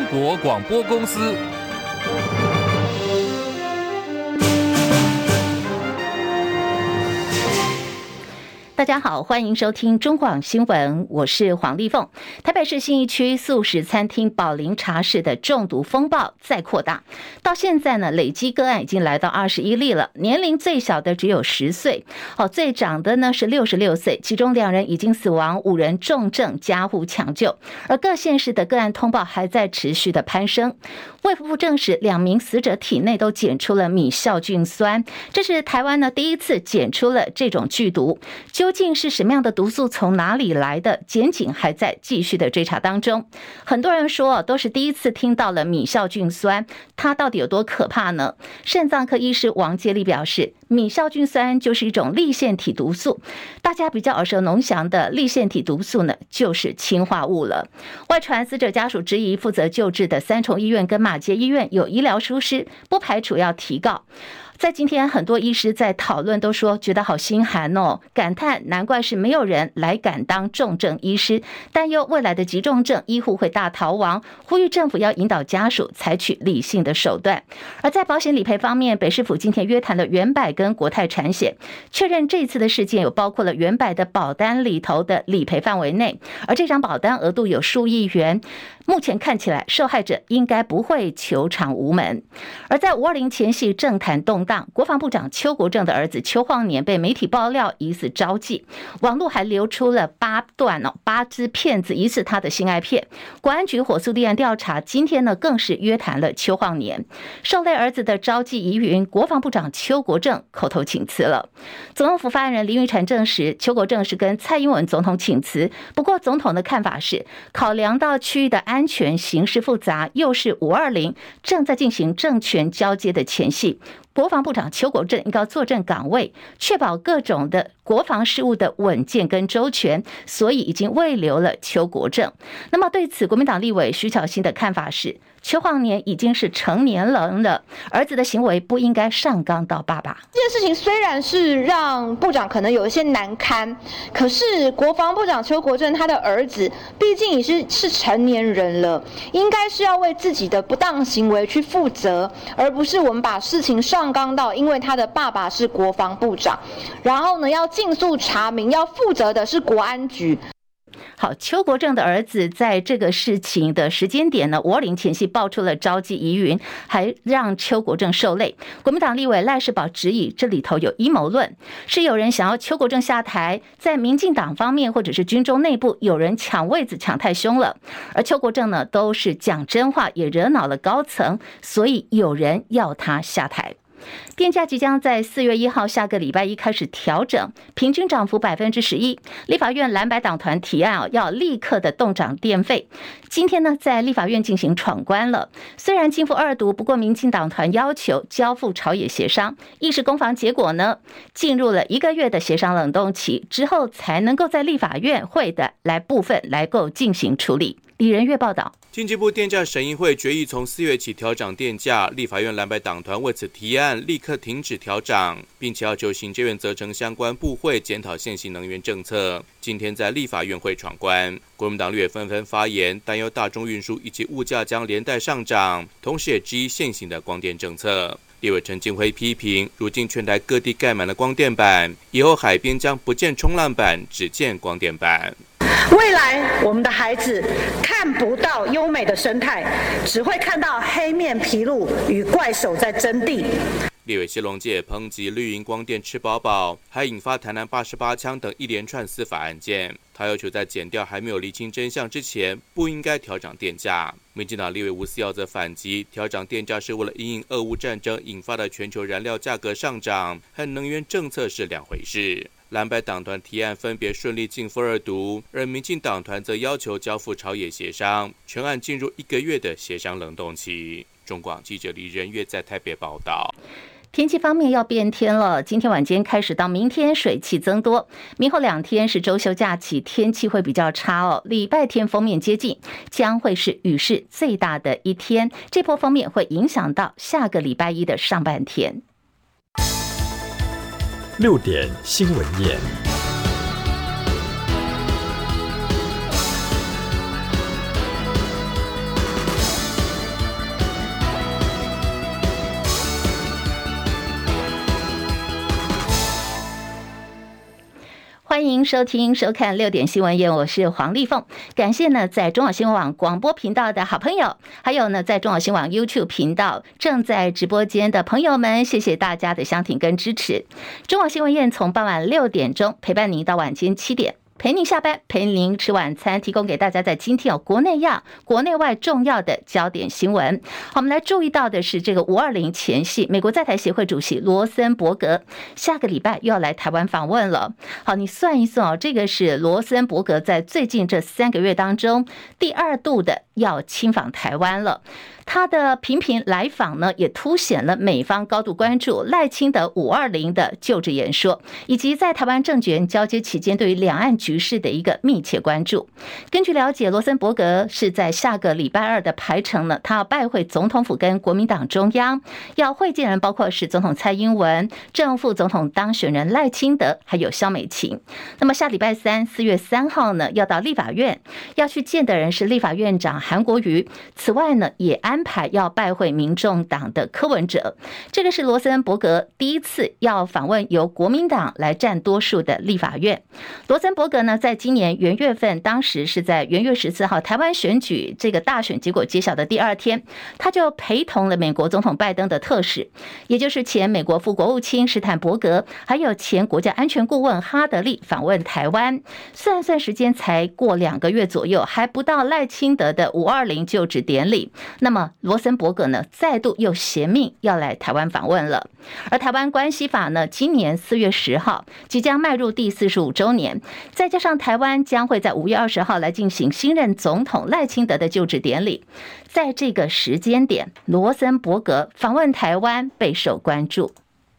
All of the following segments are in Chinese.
国广播公司。 大家好，欢迎收听中广新闻，我是黄丽凤。台北市信义区素食餐厅宝林茶室的中毒风暴再扩大，到现在呢，累积个案已经来到21例了，年龄最小的只有10岁，最长的呢是66岁，其中2人已经死亡，5人重症，加护抢救。而各县市的个案通报还在持续的攀升。卫福部证实，2名死者体内都检出了米酵菌酸，这是台湾呢第一次检出了这种剧毒。究竟是什么样的毒素，从哪里来的？检警还在继续的追查当中。很多人说都是第一次听到了米酵菌酸，它到底有多可怕呢？肾脏科医师王介立表示，米酵菌酸就是一种粒线体毒素，大家比较耳熟能详的粒线体毒素呢，就是氰化物了。外传死者家属质疑负责救治的三重医院跟马偕医院有医疗疏失，不排除要提告。在今天，很多医师在讨论都说觉得好心寒哦，感叹难怪是没有人来敢当重症医师，担忧未来的急重症医护会大逃亡，呼吁政府要引导家属采取理性的手段。而在保险理赔方面，北市府今天约谈了远百跟国泰产险，确认这次的事件有包括了远百的保单里头的理赔范围内，而这张保单额度有数亿元，目前看起来受害者应该不会求偿无门。而在520前夕政坛动荡，国防部长邱国正的儿子邱晃年被媒体爆料疑似招妓，网络还流出了8支片子，疑似他的性爱片。国安局火速立案调查，今天呢更是约谈了邱晃年。受累儿子的招妓疑云，国防部长邱国正口头请辞了。总统府发言人林育婵证实，邱国正是跟蔡英文总统请辞，不过总统的看法是，考量到区域的安全形势复杂，又是520正在进行政权交接的前夕，国防部长邱国正应该坐镇岗位，确保各种的国防事务的稳健跟周全，所以已经慰留了邱国正。那么对此，国民党立委徐巧芯的看法是，邱晃年已经是成年人了，儿子的行为不应该上纲到爸爸。 这件事情虽然是让部长可能有一些难堪，可是国防部长邱国正他的儿子毕竟已是成年人了，应该是要为自己的不当行为去负责，而不是我们把事情上纲到因为他的爸爸是国防部长，然后呢要尽速查明，要负责的是国安局。 好，邱国正的儿子在这个事情的时间点呢，520前夕爆出了招妓疑云，还让邱国正受累。国民党立委赖士葆质疑这里头有阴谋论，是有人想要邱国正下台，在民进党方面或者是军中内部有人抢位子抢太凶了，而邱国正呢都是讲真话，也惹恼了高层，所以有人要他下台。电价即将在4月1号下个礼拜一开始调整，平均涨幅11%。立法院蓝白党团提案要立刻的冻涨电费。今天呢，在立法院进行闯关了。虽然经过2读，不过民进党团要求交付朝野协商，议事攻防结果呢，进入了1个月的协商冷冻期之后，才能够在立法院会的部分来够进行处理。李仁月报道。 经济部电价审议会决议从4月起调涨电价，立法院蓝白党团为此提案立刻停止调涨，并且要求行政院责成相关部会检讨现行能源政策。今天在立法院会闯关，国民党立委纷纷发言，担忧大众运输以及物价将连带上涨，同时也质疑现行的光电政策。立委陈进辉批评，如今全台各地盖满了光电板，以后海边将不见冲浪板，只见光电板。 未来我们的孩子看不到优美的生态，只会看到黑面琵鹭与怪手在争地。 立委谢龙介抨击绿营光电吃饱饱，还引发台南88枪等一连串司法案件。他要求在检调还没有厘清真相之前，不应该调涨电价。民进党立委吴思瑶则反击，调涨电价是为了因应俄乌战争引发的全球燃料价格上涨，和能源政策是两回事。蓝白党团提案分别顺利进复2读，而民进党团则要求交付朝野协商，全案进入1个月的协商冷冻期。中广记者李仁月在台北报道。 天气方面要变天了，今天晚间开始到明天水汽增多，明后2天是周休假期，天气会比较差哦。礼拜天锋面接近，将会是雨势最大的一天，这波锋面会影响到下个礼拜一的上半天。 6点新闻夜。 欢迎收听收看6点新闻夜，我是黄丽凤。感谢呢在中广新闻网广播频道的好朋友，还有呢在中广新闻网 YouTube 频道正在直播间的朋友们，谢谢大家的相挺跟支持。中广新闻夜从傍晚6点钟陪伴您到晚间7点。陪您下班，陪您吃晚餐，提供给大家在今天国内国内外重要的焦点新闻。好，我们来注意到的是这个520前夕，美国在台协会主席罗森伯格下个礼拜又要来台湾访问了。好，你算一算这个是罗森伯格在最近这3个月当中第2度的要亲访台湾了。他的频频来访呢，也凸显了美方高度关注赖清德520的就职演说，以及在台湾政权交接期间对于两岸局势的一个密切关注。根据了解，罗森伯格是在下个礼拜2的排程呢，他要拜会总统府跟国民党中央，要会见人包括是总统蔡英文、正副总统当选人赖清德，还有萧美琴。那么下礼拜3 4月3号呢，要到立法院，要去见的人是立法院长韩国瑜。此外呢，也安排要拜会民众党的柯文哲。这个是罗森伯格第一次要访问由国民党来占多数的立法院。罗森伯格呢，在今年元月份，当时是在元月14号台湾选举这个大选结果揭晓的第2天，他就陪同了美国总统拜登的特使，也就是前美国副国务卿史坦伯格，还有前国家安全顾问哈德利访问台湾。算时间才过2个月左右，还不到赖清德的520就职典礼。那么罗森伯格呢，再度又携命要来台湾访问了。而台湾关系法呢，今年4月10号即将迈入第45周年，再加上台湾将会在5月20号来进行新任总统赖清德的就职典礼，在这个时间点，罗森伯格访问台湾备受关注。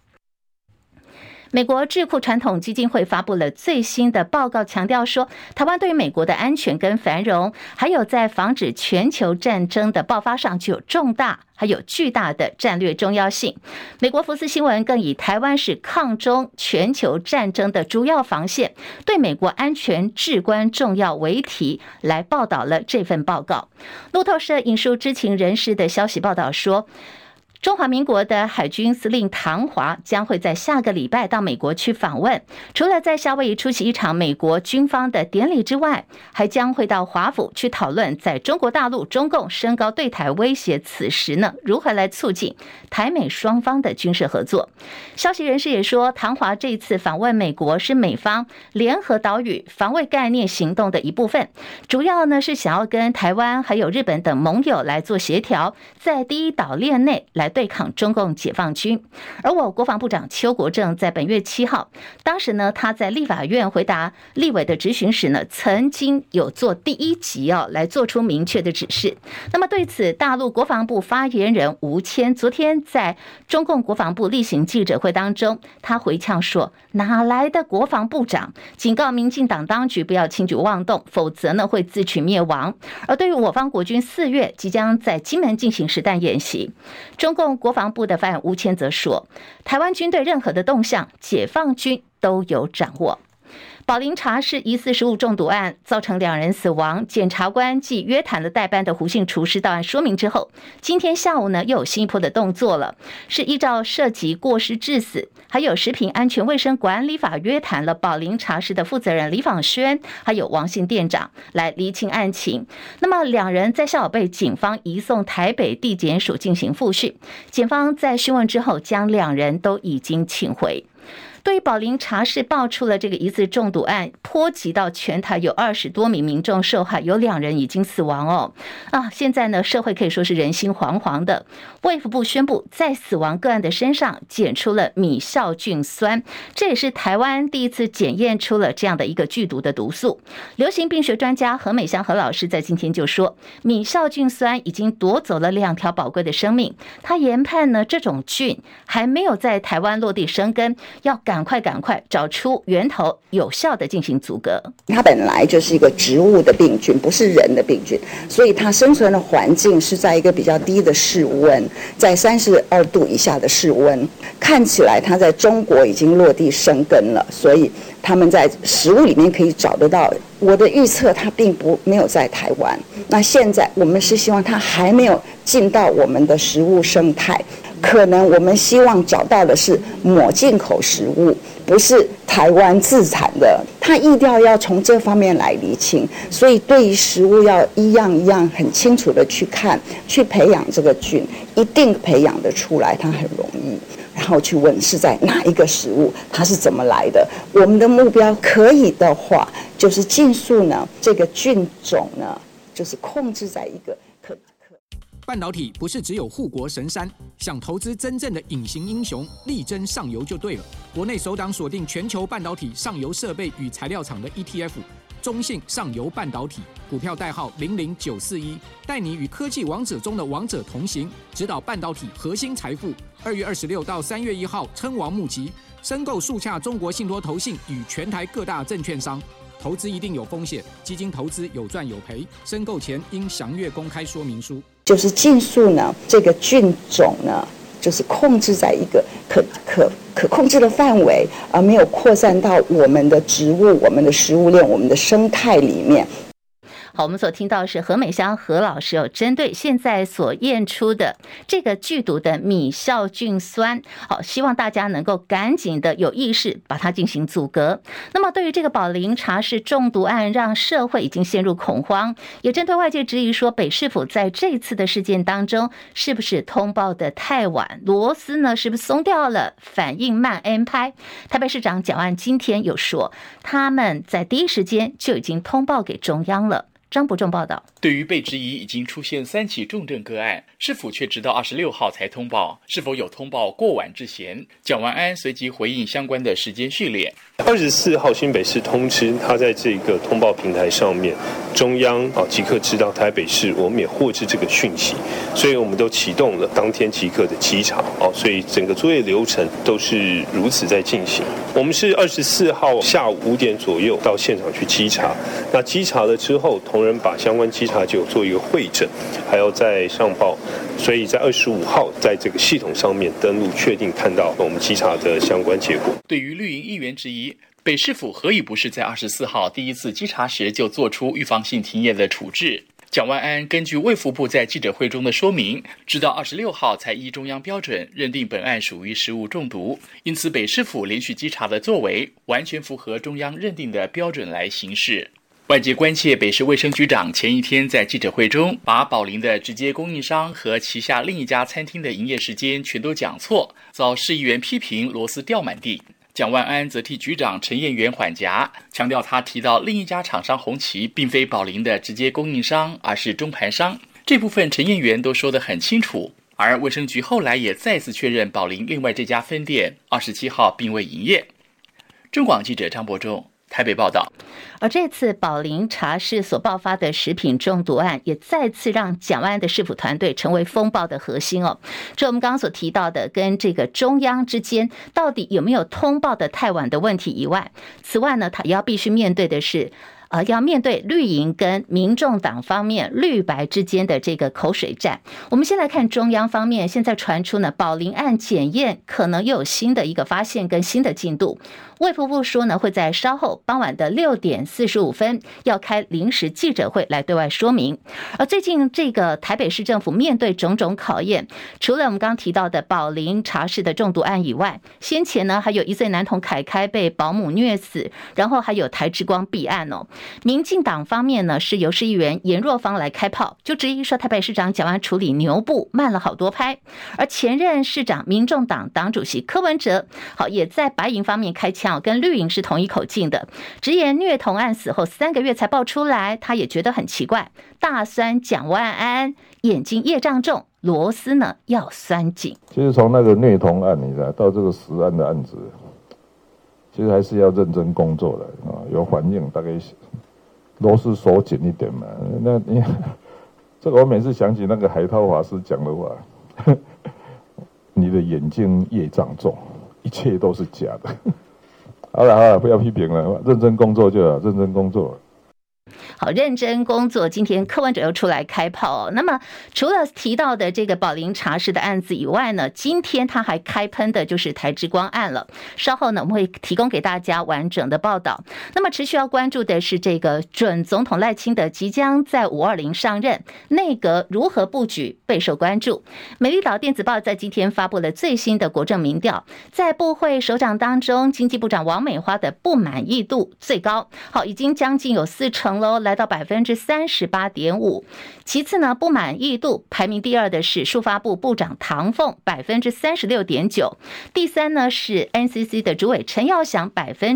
美国智库传统基金会发布了最新的报告，强调说，台湾对于美国的安全跟繁荣，还有在防止全球战争的爆发上具有重大还有巨大的战略重要性。美国福斯新闻更以台湾是抗中全球战争的主要防线，对美国安全至关重要为题来报道了这份报告。路透社引述知情人士的消息报道说，中华民国的海军司令唐华将会在下个礼拜到美国去访问，除了在夏威夷出席一场美国军方的典礼之外，还将会到华府去讨论在中国大陆中共升高对台威胁，此时呢如何来促进台美双方的军事合作。消息人士也说，唐华这次访问美国是美方联合岛屿防卫概念行动的一部分，主要呢是想要跟台湾还有日本等盟友来做协调，在第一岛链内来对抗中共解放军。而我国防部长邱国正在本月7号，当时呢他在立法院回答立委的质询时呢，曾经有做第1集来做出明确的指示。那么对此，大陆国防部发言人吴谦昨天在中共国防部例行记者会当中，他回呛说，哪来的国防部长，警告民进党当局不要轻举妄动，否则呢会自取灭亡。而对于我方国军4月即将在金门进行实弹演习，中共国防部的发言人吴谦则说，台湾军队任何的动向，解放军都有掌握。宝林茶室疑似食物中毒案造成2人死亡，检察官继约谈了代班的胡姓厨师到案说明之后，今天下午呢又有新一波的动作了，是依照涉及过失致死还有食品安全卫生管理法约谈了宝林茶室的负责人李访轩还有王姓店长来厘清案情。那么2人在下午被警方移送台北地检署进行复讯，检方在讯问之后将2人都已经请回。对于宝林茶室爆出了这个疑似中毒案，波及到全台有20多名民众受害，有2人已经死亡现在呢，社会可以说是人心惶惶的。卫福部宣布，在死亡个案的身上检出了米酵菌酸，这也是台湾第一次检验出了这样的一个剧毒的毒素。流行病学专家何美香何老师在今天就说，米酵菌酸已经夺走了2条宝贵的生命。他研判呢，这种菌还没有在台湾落地生根，要赶快找出源头，有效的进行阻隔。 它本来就是一个植物的病菌，不是人的病菌，所以它生存的环境是在一个比较低的室温，在32度以下的室温。看起来它在中国已经落地生根了，所以他们在食物里面可以找得到。我的预测它并没有在台湾，那现在我们是希望它还没有进到我们的食物生态，可能我们希望找到的是抹进口食物， 不是台湾自产的，它疫调要从这方面来厘清。所以对于食物要一样一样很清楚的去看，去培养这个菌，一定培养得出来，它很容易。然后去问是在哪一个食物，它是怎么来的。我们的目标可以的话，就是尽速呢，这个菌种呢，就是控制在一个可。 半导体不是只有护国神山，想投资真正的隐形英雄，力争上游就对了。国内首档锁定全球半导体上游设备与材料厂的 ETF， 中信上游半导体，股票代号00941，带你与科技王者中的王者同行，指导半导体核心财富。2月26到3月1号称王募集，申购速洽中国信托投信与全台各大证券商。投资一定有风险，基金投资有赚有赔，申购前应详阅公开说明书。 就是尽速呢，这个菌种呢，就是控制在一个可控制的范围，而没有扩散到我们的植物、我们的食物链、我们的生态里面。 好，我们所听到的是何美香何老师有针对现在所验出的这个剧毒的米酵菌酸，好，希望大家能够赶紧的有意识把它进行阻隔。那么对于这个宝龄茶室中毒案，让社会已经陷入恐慌，也针对外界质疑说北市府在这次的事件当中是不是通报的太晚，螺丝呢是不是松掉了，反应慢安排。台北市长蒋万安今天有说，他们在第一时间就已经通报给中央了。张伯仲报道。 对于被质疑已经出现3起重症个案，市府却直到26号才通报，是否有通报过晚之嫌？蒋万安随即回应相关的时间序列。 24号新北市通知，他在这个通报平台上面，中央即刻知道台北市，我们也获知这个讯息，所以我们都启动了当天即刻的稽查，所以整个作业流程都是如此在进行。我们是24号下午5点左右到现场去稽查，那稽查了之后，同仁把相关稽查结果做一个汇整，还要再上报，所以在25号在这个系统上面登录，确定看到我们稽查的相关结果。 对于绿营议员质疑，北市府何以不是在24号第一次稽查时就做出预防性停业的处置？蒋万安根据卫福部在记者会中的说明，直到26号才依中央标准认定本案属于食物中毒，因此北市府连续稽查的作为完全符合中央认定的标准来行事。外界关切北市卫生局长前一天在记者会中把宝龄的直接供应商和旗下另一家餐厅的营业时间全都讲错，遭市议员批评螺丝掉满地。蒋万安则替局长陈彦元缓颊，强调他提到另一家厂商红旗并非宝龄的直接供应商，而是中盘商，这部分陈彦元都说得很清楚。而卫生局后来也再次确认宝龄另外这家分店27号并未营业。中广记者张伯仲台北报道。 而这次宝龄茶室所爆发的食品中毒案，也再次让蒋万安的市府团队成为风暴的核心哦。这我们刚刚所提到的，跟这个中央之间到底有没有通报的太晚的问题以外，此外呢，他也要必须面对的是。要面对绿营跟民众党方面绿白之间的这个口水战。我们先来看中央方面，现在传出呢，宝龄案检验可能又有新的一个发现跟新的进度。卫福部说呢，会在稍后傍晚的6点45分要开临时记者会来对外说明。而最近这个台北市政府面对种种考验，除了我们刚刚提到的宝龄茶室的中毒案以外，先前呢还有1岁男童凯凯被保姆虐死，然后还有台之光弊案哦。民进党方面呢，是由市议员颜若芳来开炮，就质疑说台北市长蒋万安处理牛步慢了好多拍。而前任市长民众党党主席柯文哲，好也在白营方面开枪，跟绿营是同一口径的，直言虐童案死后3个月才爆出来，他也觉得很奇怪，大酸蒋万安眼睛业障重，螺丝呢要酸紧。 其实从那个虐童案，你知道到这个食安的案子，其实还是要认真工作的啊，有反应大概螺丝锁紧一点嘛。那你这个我每次想起那个海涛法师讲的话，你的眼睛业障重，一切都是假的。好了，不要批评了，认真工作就好，认真工作。 好，认真工作。今天柯文哲又出来开炮那么除了提到的这个宝林茶室的案子以外呢，今天他还开喷的就是台之光案了。稍后呢，我们会提供给大家完整的报道。那么持续要关注的是这个准总统赖清德即将在520上任，内阁如何布局备受关注。美丽岛电子报在今天发布了最新的国政民调，在部会首长当中，经济部长王美花的不满意度最高，好，已经将近有40%喽，来到38.5%。其次呢，不满意度排名第二的是数发部部长唐凤36.9%，第三呢是 NCC 的主委陈耀祥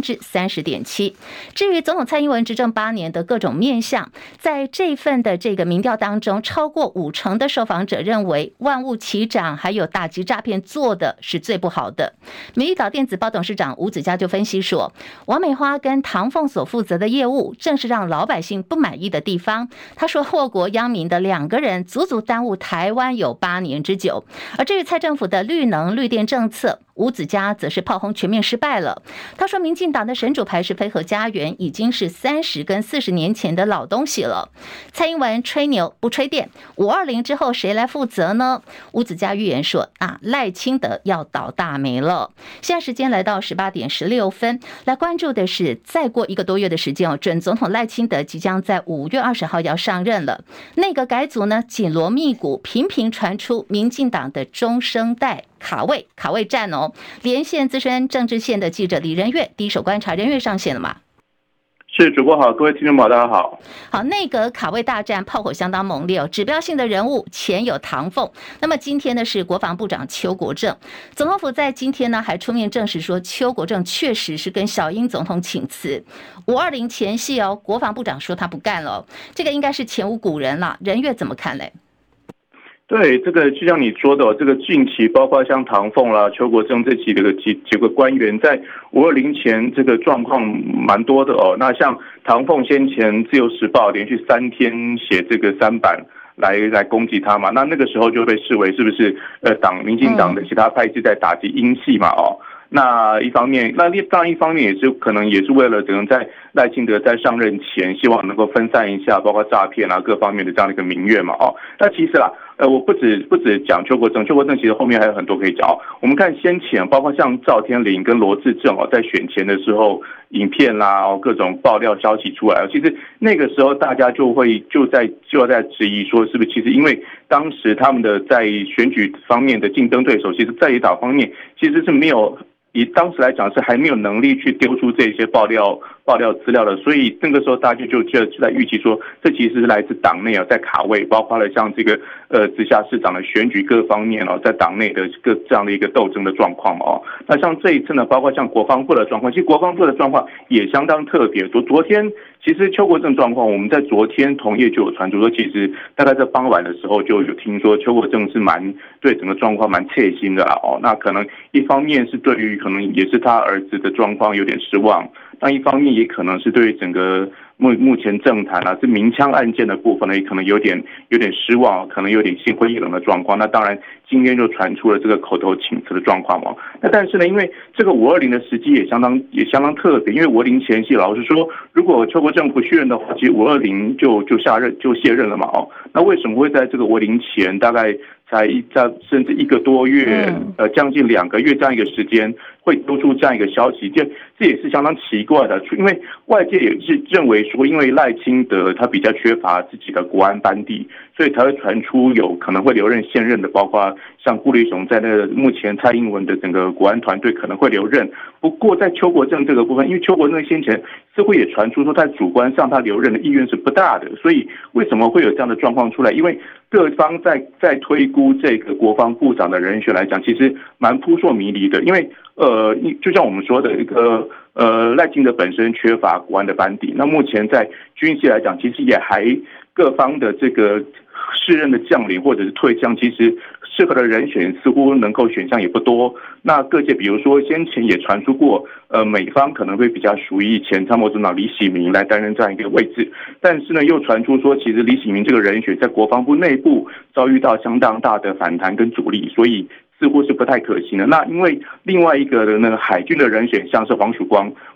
30.7%。至于总统蔡英文执政8年的各种面向，在这份的这个民调当中，超过50%的受访者认为万物齐涨还有打击诈骗做的是最不好的。美丽岛电子报董事长吴子嘉就分析说，王美花跟唐凤所负责的业务正是让老百姓不满意的地方。他说祸国殃民的2个人足足耽误台湾有8年之久。而至于蔡政府的绿能绿电政策，吴子嘉则是炮轰全面失败了。他说民进党的神主牌是非核家园，已经是30跟40年前的老东西了。蔡英文吹牛不吹电，520之后谁来负责呢？吴子嘉预言说赖清德要倒大霉了。现在时间来到18点16分，来关注的是再过1个多月的时间准总统赖清德即将在5月20号要上任了。内阁改组呢紧锣密鼓，频频传出民进党的中生代卡位战连线资深政治线的记者李仁岳，第一手观察。仁岳上线了吗？ 是，主播好，各位听众朋友大家好。 好，内阁卡位大战炮火相当猛烈指标性的人物前有唐凤，那么今天呢是国防部长邱国正。总统府在今天呢还出面证实说，邱国正确实是跟小英总统请辞。520前夕国防部长说他不干了这个应该是前无古人了。仁岳怎么看嘞？ 对，这个就像你说的，这个近期包括像唐凤啦、邱国正这几个官员，在520前这个状况蛮多的那像唐凤先前自由时报连续3天写这个3版来攻击他嘛，那个时候就被视为是不是民进党的其他派系在打击英系嘛那一方面，当然一方面也是可能也是为了可能在赖清德在上任前，希望能够分散一下包括诈骗各方面的这样的一个民怨嘛那其实啦我不止讲邱国正其实后面还有很多可以讲我们看先前包括像赵天麟跟罗致政在选前的时候影片啦各种爆料消息出来，其实那个时候大家就在质疑说，是不是其实因为当时他们的在选举方面的竞争对手，其实在野党方面其实是没有，以当时来讲是还没有能力去丢出这些爆料资料的，所以那个时候大家就在预期说，这其实是来自党内在卡位，包括了像这个直辖市长的选举各方面在党内的这样的一个斗争的状况那像这一次呢，包括像国防部的状况，其实国防部的状况也相当特别。昨天其实邱国正状况，我们在昨天同业就有传出说，其实大概在傍晚的时候就有听说邱国正是对整个状况蛮切心的那可能一方面是对于可能也是他儿子的状况有点失望，那一方面也可能是对于整个目前政坛是民枪案件的部分呢，也可能有点失望，可能有点心灰意冷的状况。那当然今天就传出了这个口头请辞的状况那但是呢，因为这个520的时机也相当特别，因为520前夕，老实说，如果邱国正不续任的话，其实520就卸任了嘛那为什么会在这个520前大概甚至1个多月将近2个月这样一个时间会丢出这样一个消息，这也是相当奇怪的，因为外界也是认为说，因为赖清德他比较缺乏自己的国安班底，所以才会传出有可能会留任现任的，包括像顾立雄在目前蔡英文的整个国安团队可能会留任。不过在邱国正这个部分，因为邱国正先前似乎也传出说在主观上他留任的意愿是不大的，所以为什么会有这样的状况出来？因为各方在推估这个国防部长的人选来讲，其实蛮扑朔迷离的，因为就像我们说的一个赖清德本身缺乏国安的班底，那目前在军系来讲，其实也还各方的这个适任的将领或者是退将，其实适合的人选似乎能够选项也不多。那各界比如说先前也传出过美方可能会比较属意前参谋总长李喜明来担任这样一个位置，但是呢又传出说其实李喜明这个人选在国防部内部遭遇到相当大的反弹跟阻力，所以似乎是不太可行的。那因为另外一个的那个海军的人选像是黄曙光，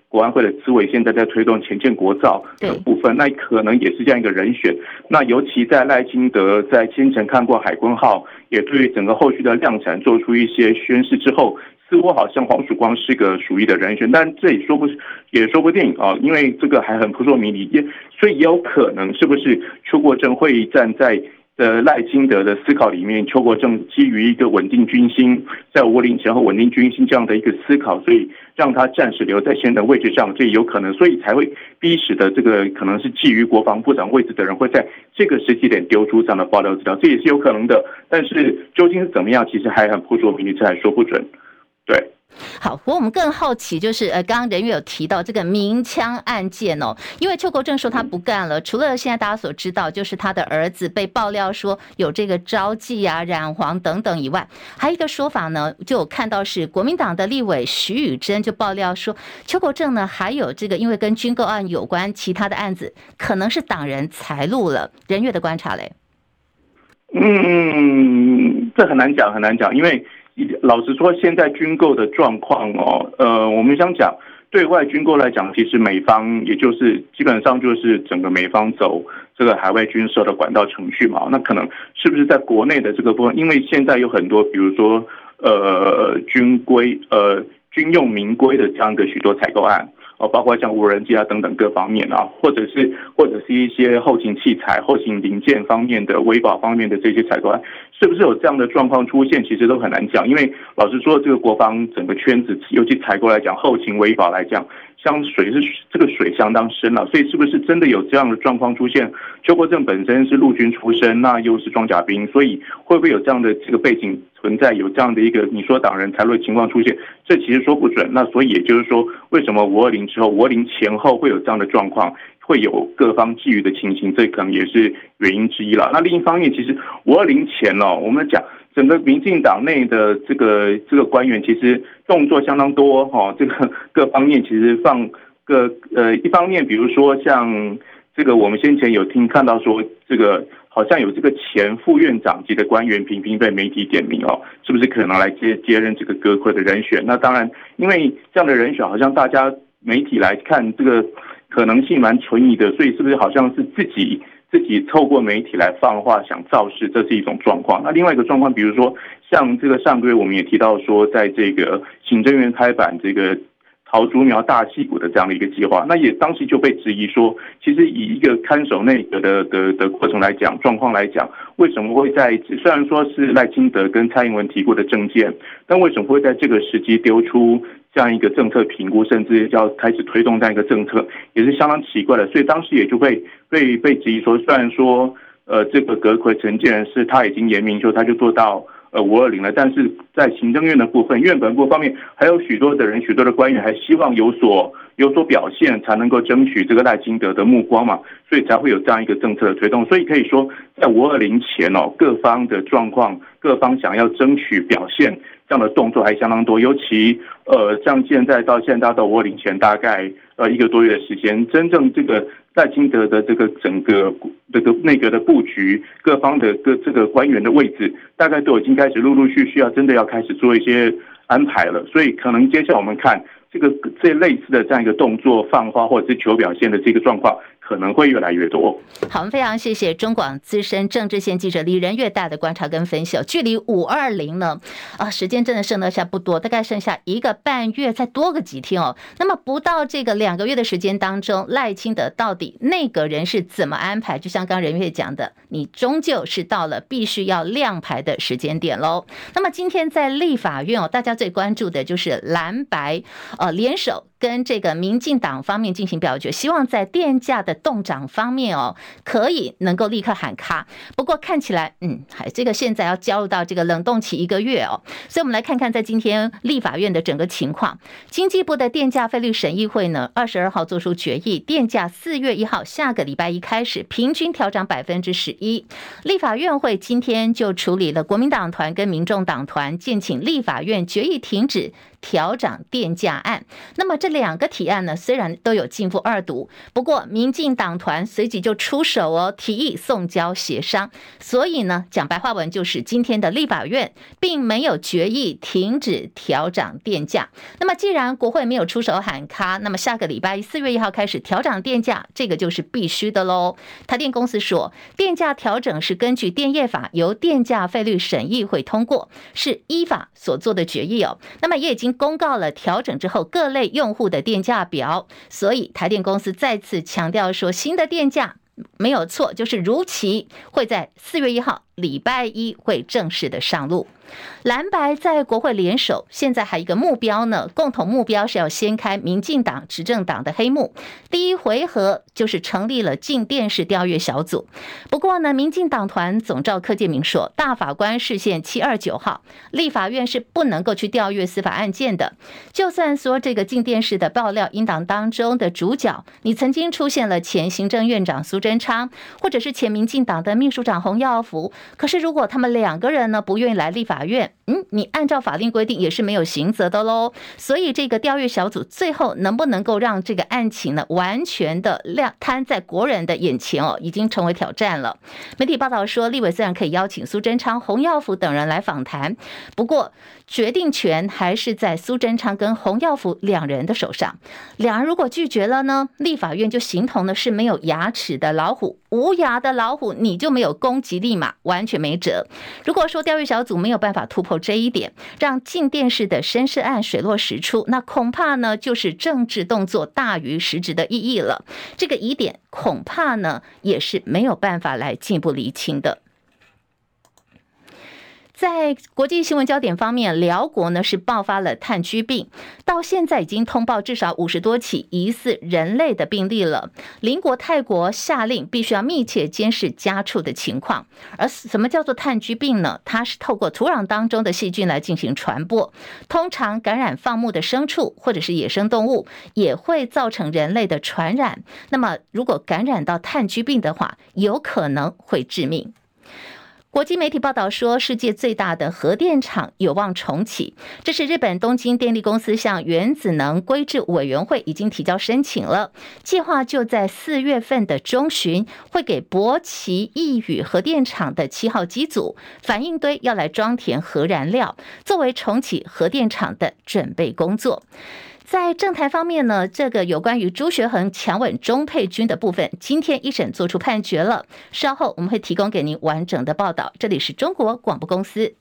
国安会的思维现在在推动前建国造的部分，那可能也是这样一个人选。那尤其在赖清德在先前看过海鲲号，也对整个后续的量产做出一些宣示之后，似乎好像黄曙光是个属于的人选，但这也说不定啊，因为这个还很扑朔迷离，所以也有可能是不是邱国正会站在赖清德的思考里面，邱国正基于一个稳定军心，在520前后稳定军心这样的一个思考，所以让他暂时留在现任位置上，这也有可能，所以才会逼使的这个可能是觊觎国防部长位置的人会在这个时机点丢出这样的爆料资料，这也是有可能的。但是究竟是怎么样，其实还很扑朔迷离，这还说不准。对。 好，不过我们更好奇就是刚刚人员有提到这个鸣枪案件哦，因为邱国正说他不干了，除了现在大家所知道就是他的儿子被爆料说有这个招妓啊、染黄等等以外，还有一个说法呢，就有看到是国民党的立委徐宇珍就爆料说，邱国正呢还有这个因为跟军购案有关其他的案子，可能是党人财路了。人员的观察嘞？ 这很难讲，因为老实说，现在军购的状况我们想讲对外军购来讲，其实美方也就是基本上就是整个美方走这个海外军售的管道程序嘛。那可能是不是在国内的这个部分，因为现在有很多，比如说军用民规的这样的许多采购案。包括像无人机啊等等各方面啊，或者是一些后勤器材、后勤零件方面的、维保方面的这些采购案，是不是有这样的状况出现，其实都很难讲。因为老实说，这个国防整个圈子，尤其采购来讲，后勤维保来讲，水相当深了，所以是不是真的有这样的状况出现？邱国正本身是陆军出身，那又是装甲兵，所以会不会有这样的这个背景存在，有这样的一个你说党人财路的情况出现？这其实说不准。那所以也就是说，为什么520之后、520前后会有这样的状况，会有各方觊觎的情形，这可能也是原因之一了。那另一方面，其实520前我们讲整个民进党内的这个官员，其实动作相当多这个各方面其实一方面，比如说像这个我们先前有看到说，这个好像有这个前副院长级的官员频频被媒体点名是不是可能来接任这个阁揆的人选？那当然，因为这样的人选好像大家媒体来看这个可能性蛮存疑的，所以是不是好像是自己透过媒体来放话想造势，这是一种状况。那另外一个状况，比如说像这个上个月我们也提到说，在这个行政院开版这个桃竹苗大溪谷的这样的一个计划，那也当时就被质疑说，其实以一个看守内阁的过程来讲，状况来讲，为什么会虽然说是赖清德跟蔡英文提过的政见，但为什么会在这个时机丢出这样一个政策评估，甚至要开始推动这样一个政策，也是相当奇怪的。所以当时也就被质疑说，虽然说这个阁揆陈建仁是他已经言明说他就做到520了，但是在行政院的部分、院本部方面，还有许多的官员还希望有所表现，才能够争取这个赖清德的目光嘛，所以才会有这样一个政策的推动。所以可以说，在520前各方的状况，各方想要争取表现这样的动作还相当多，尤其像现在到520前大概1个多月的时间，真正这个赖清德的这个整个这个内阁的布局，各方的这个官员的位置，大概都已经开始陆续真的要开始做一些安排了。所以可能接下来我们看这类似的这样一个动作放话或者是求表现的这个状况，可能会越来越多。 好，我们非常谢谢中广资深政治线记者李仁岳大的观察跟分析。距离520呢，时间真的剩得下不多，大概剩下1个半月，再多个几天那么不到这个2个月的时间当中，赖清德到底内阁人事怎么安排？就像刚仁岳讲的，你终究是到了必须要亮牌的时间点喽。那么今天在立法院大家最关注的就是蓝白联手跟这个民进党方面进行表决，希望在电价的动涨方面可以能够立刻喊卡。不过看起来这个现在要交入到这个冷冻期1个月所以我们来看看在今天立法院的整个情况。经济部的电价费率审议会呢22号做出决议，电价4月1号下个礼拜一开始平均调涨 11%。 立法院会今天就处理了国民党团跟民众党团建请立法院决议停止调涨电价案。那么这两个提案呢，虽然都有进赴二读，不过民进党团随即就出手哦，提议送交协商。所以呢，讲白话文就是今天的立法院并没有决议停止调涨电价。那么既然国会没有出手喊卡，那么下个礼拜4月1号开始调涨电价，这个就是必须的喽。台电公司说，电价调整是根据电业法由电价费率审议会通过，是依法所做的决议哦。那么也已经公告了调整之后各类用户的电价表，所以台电公司再次强调说，新的电价没有错，就是如期会在4月1号礼拜一会正式的上路。蓝白在国会联手，现在还有一个目标呢，共同目标是要掀开民进党执政党的黑幕。第一回合就是成立了禁电视调阅小组。不过呢，民进党团总召柯建铭说，大法官释宪729号，立法院是不能够去调阅司法案件的。就算说这个禁电视的爆料音档当中的主角，你曾经出现了前行政院长苏贞昌，或者是前民进党的秘书长洪耀福，可是如果他们两个人呢不愿意来立法院，你按照法令规定也是没有刑责的咯。所以这个调阅小组最后能不能够让这个案情呢完全的摊在国人的眼前哦，已经成为挑战了。媒体报道说，立委虽然可以邀请苏贞昌、洪耀福等人来访谈，不过决定权还是在苏贞昌跟洪耀福两人的手上。两人如果拒绝了呢，立法院就形同的是没有牙齿的老虎，无牙的老虎你就没有攻击力嘛，完全没辙。如果说调阅小组没有办法突破这一点，让禁电视的申释案水落石出，那恐怕呢就是政治动作大于实质的意义了。这个疑点恐怕呢也是没有办法来进一步厘清的。在国际新闻焦点方面，辽国呢是爆发了炭疽病，到现在已经通报至少50多起疑似人类的病例了。邻国泰国下令必须要密切监视家畜的情况。而什么叫做炭疽病呢？它是透过土壤当中的细菌来进行传播，通常感染放牧的牲畜或者是野生动物，也会造成人类的传染。那么如果感染到炭疽病的话，有可能会致命。国际媒体报道说，世界最大的核电厂有望重启。这是日本东京电力公司向原子能规制委员会已经提交申请了，计划就在4月份的中旬会给博奇一宇核电厂的7号机组反应堆要来装填核燃料，作为重启核电厂的准备工作。在政坛方面呢，这个有关于朱学恒强吻钟佩君的部分，今天一审做出判决了。稍后我们会提供给您完整的报道。这里是中国广播公司。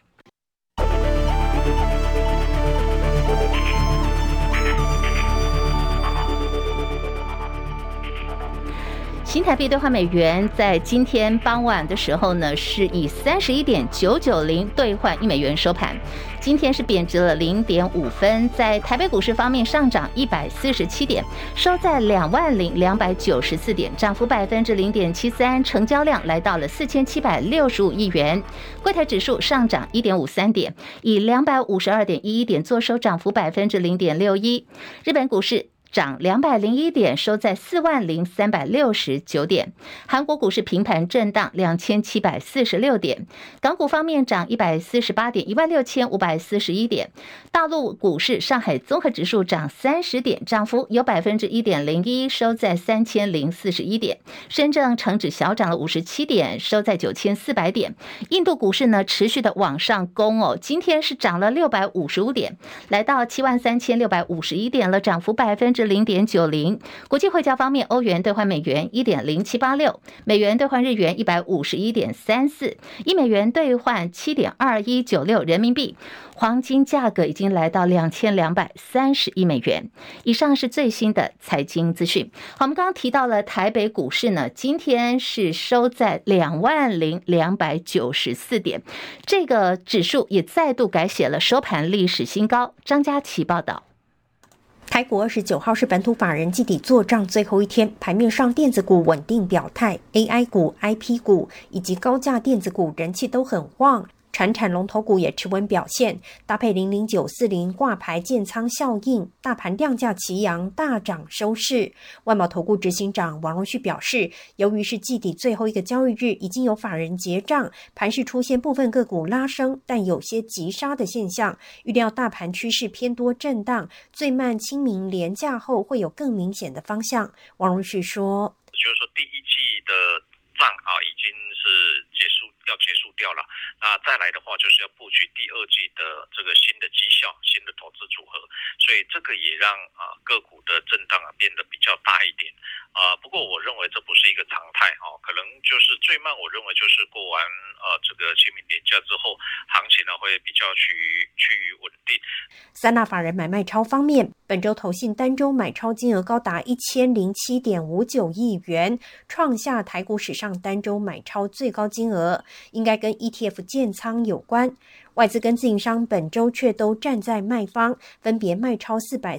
新台币兑换美元在今天傍晚的时候呢，是以31.990兑换1美元收盘。今天是贬值了0.5分，在台北股市方面上涨147点，收在20294点，涨幅0.73%，成交量来到了4765亿元。柜台指数上涨1.53点，以252.11点做收，涨幅0.61%。日本股市涨201点，收在40369点。韩国股市平盘震荡2746点。港股方面涨148点，16541点。大陆股市上海综合指数涨30点，涨幅有1.01%，收在3041点。深圳成指小涨了57点，收在9400点。印度股市呢持续的往上攻哦，今天是涨了655点，来到73651点了，涨幅0.90%。国际汇价方面，欧元兑换美元1.0786，美元兑换日元151.34，一美元兑换7.2196人民币。黄金价格已经来到2231美元。以上是最新的财经资讯。好，我们刚刚提到了台北股市呢，今天是收在20294点，这个指数也再度改写了收盘历史新高。张佳琪报道。 台股29号是本土法人季底作账最后一天，盘面上电子股稳定表态， AI 股、IP 股以及高价电子股人气都很旺。 传产龙头股也持稳表现，搭配00940挂牌建仓效应，大盘量价齐扬，大涨收市。万宝投顾执行长王荣旭表示，由于是季底最后一个交易日，已经有法人结账，盘势出现部分个股拉升，但有些急杀的现象，预料大盘趋势偏多震荡，最慢清明连假后会有更明显的方向。王荣旭说， 就是说第一季的账已经是要结束掉了，那再来的话就是要布局第二季的这个新的绩效、新的投资组合，所以这个也让个股的震荡变得比较大一点。不过我认为这不是一个常态可能就是最慢，我认为就是过完这个清明年假之后，行情呢会比较趋于稳定。 三大法人买卖超方面，本周投信单周买超金额高达1007.59亿元，创下台股史上单周买超最高金额，应该跟 ETF 建仓有关。外资跟自营商本周却都站在卖方，分别卖超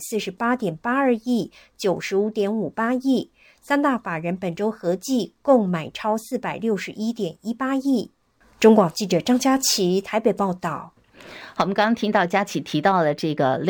448.82亿、95.58亿。三大法人本周合计共买超461.18亿。中广记者张嘉琪台北报道。 好，我们刚刚听到佳琪提到了这个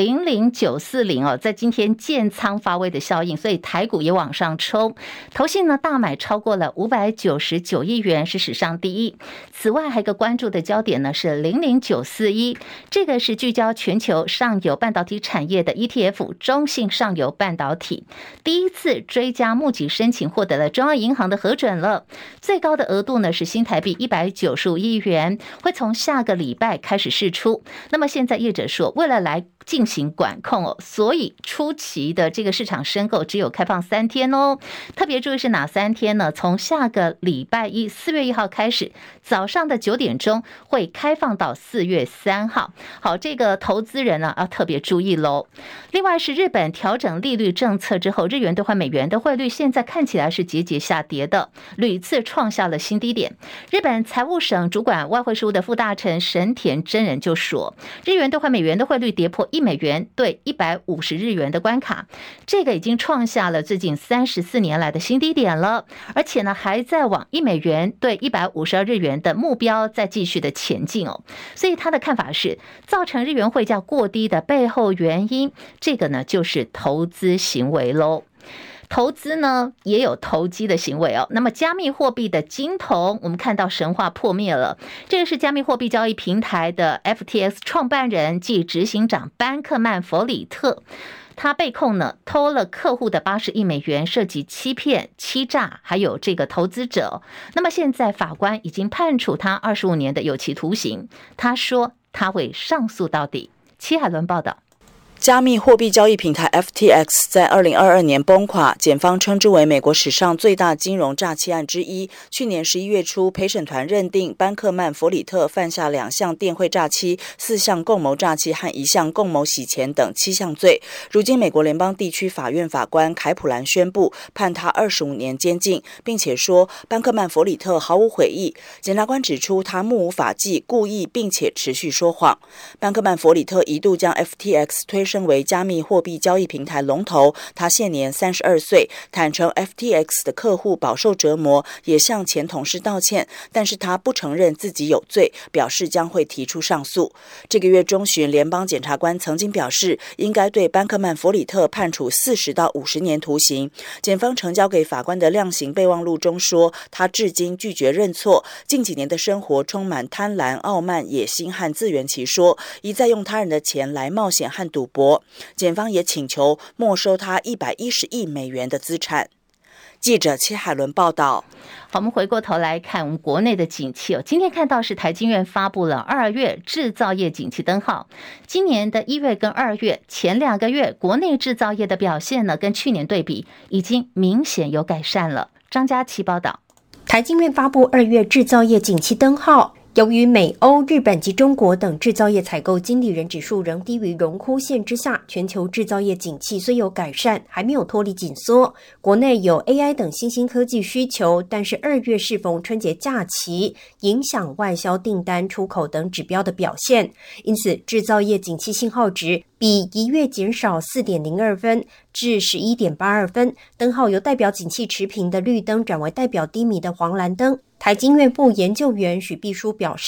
00940在今天建仓发威的效应，所以台股也往上冲，投信呢大买超过了599亿元，是史上第一。此外还有一个关注的焦点呢是00941，这个是聚焦全球上游半导体产业的 ETF 中信上游半导体，第一次追加募集申请获得了中央银行的核准了，最高的额度呢是新台币195亿元，会从下个礼拜开始释出。那么现在业者说，为了来进行管控所以初期的这个市场申购只有开放3天特别注意是哪3天呢？从下个礼拜一4月1号开始，早上的9点钟会开放到4月3号。好，这个投资人呢要特别注意咯。另外是日本调整利率政策之后，日元兑换美元的汇率现在看起来是节节下跌的，屡次创下了新低点。日本财务省主管外汇事务的副大臣神田真人就说，日元兑换美元的汇率跌破1美元对150日元的关卡，这个已经创下了最近34年来的新低点了，而且呢还在往1美元对152日元的目标再继续的前进所以他的看法是，造成日元汇价过低的背后原因，这个呢就是投资行为咯。投资呢也有投机的行为那么加密货币的金童，我们看到神话破灭了。这个是加密货币交易平台的 FTX 创办人暨执行长班克曼弗里特，他被控呢偷了客户的80亿美元，涉及欺骗、欺诈，还有这个投资者。那么现在法官已经判处他25年的有期徒刑，他说他会上诉到底。戚海伦报道。 加密货币交易平台 FTX 在2022年崩垮，检方称之为美国史上最大金融诈欺案之一。去年11月初，陪审团认定班克曼弗里特犯下2项电汇诈欺、4项共谋诈欺和1项共谋洗钱等7项罪。如今，美国联邦地区法院法官凯普兰宣布判他25年监禁，并且说班克曼弗里特毫无悔意。检察官指出，他目无法纪，故意并且持续说谎。班克曼弗里特一度将 FTX 推升为加密货币交易平台龙头，他现年32岁，坦承 FTX 的客户饱受折磨，也向前同事道歉，但是他不承认自己有罪，表示将会提出上诉。这个月中旬，联邦检察官曾经表示，应该对班克曼弗里特判处40到50年徒刑。检方呈交给法官的量刑备忘录中说，他至今拒绝认错，近几年的生活充满贪婪、傲慢、野心和自圆其说，一再用他人的钱来冒险和赌博。检方也请求没收他110亿美元的资产。记者戚海伦报道。 好，我们回过头来看我们国内的景气今天看到是台经院发布了2月制造业景气灯号。今年的1月跟2月前2个月，国内制造业的表现呢，跟去年对比已经明显有改善了。张嘉琪报道。 台经院发布2月制造业景气灯号。由于美欧、日本及中国等制造业采购经理人指数仍低于荣枯线之下，全球制造业景气虽有改善，还没有脱离紧缩。国内有 AI 等新兴科技需求，但是2月适逢春节假期，影响外销订单、出口等指标的表现。因此，制造业景气信号值比1月减少 4.02 分至 11.82 分，灯号由代表景气持平的绿灯转为代表低迷的黄蓝灯。台经院部研究员许必书表示，